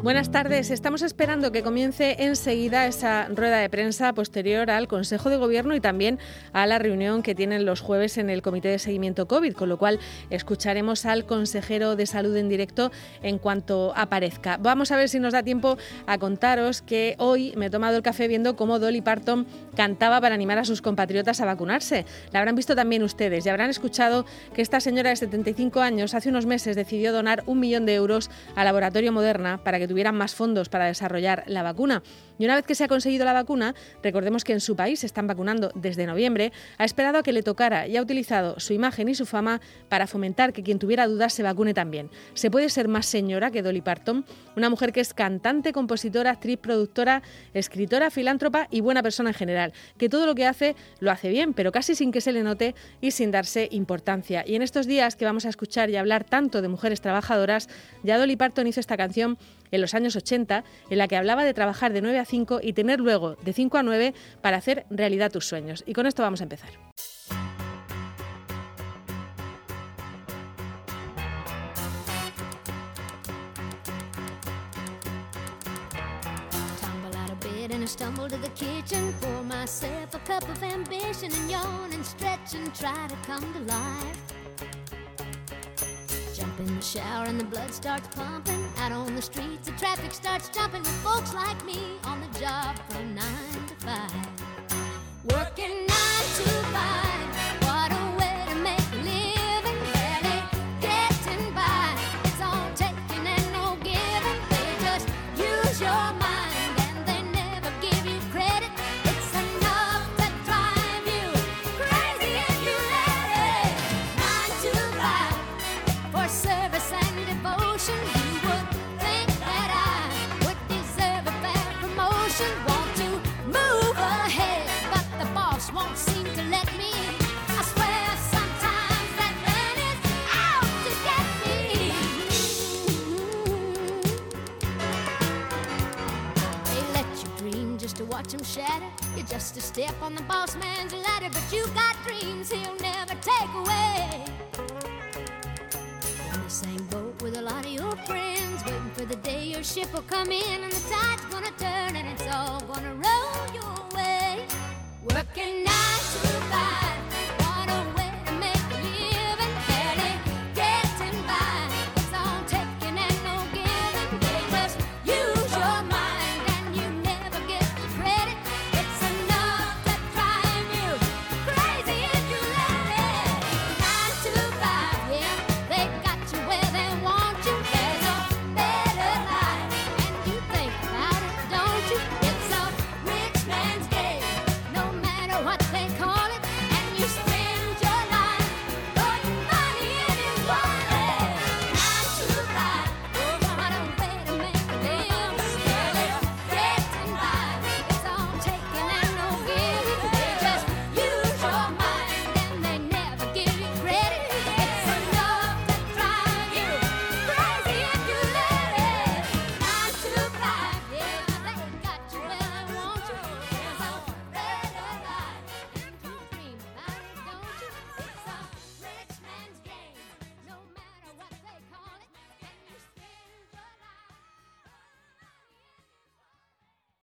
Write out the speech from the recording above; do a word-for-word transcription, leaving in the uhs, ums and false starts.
Buenas tardes. Estamos esperando que comience enseguida esa rueda de prensa posterior al Consejo de Gobierno y también a la reunión que tienen los jueves en el Comité de Seguimiento COVID, con lo cual escucharemos al consejero de Salud en directo en cuanto aparezca. Vamos a ver si nos da tiempo a contaros que hoy me he tomado el café viendo cómo Dolly Parton cantaba para animar a sus compatriotas a vacunarse. La habrán visto también ustedes y habrán escuchado que esta señora de setenta y cinco años hace unos meses decidió donar un millón de euros al laboratorio Moderna para que tuvieran más fondos para desarrollar la vacuna. Y una vez que se ha conseguido la vacuna, recordemos que en su país se están vacunando desde noviembre, ha esperado a que le tocara y ha utilizado su imagen y su fama para fomentar que quien tuviera dudas se vacune también. ¿Se puede ser más señora que Dolly Parton? Una mujer que es cantante, compositora, actriz, productora, escritora, filántropa y buena persona en general, que todo lo que hace lo hace bien, pero casi sin que se le note y sin darse importancia. Y en estos días que vamos a escuchar y hablar tanto de mujeres trabajadoras, ya Dolly Parton hizo esta canción en los años ochenta, en la que hablaba de trabajar de nueve a cinco y tener luego de cinco a nueve para hacer realidad tus sueños. Y con esto vamos a empezar. And I stumble to the kitchen, pour myself a cup of ambition and yawn and stretch and try to come to life. Jump in the shower and the blood starts pumping. Out on the streets the traffic starts jumping with folks like me on the job from nine to five. Working nine to five, what a way to make a living. Barely getting by, it's all taking and no giving. They just use your mind. Watch him shatter. You're just a step on the boss man's ladder, but you got dreams he'll never take away. In the same boat with a lot of your friends, waiting for the day your ship will come in and the tide's gonna turn and it's all gonna roll your way. Working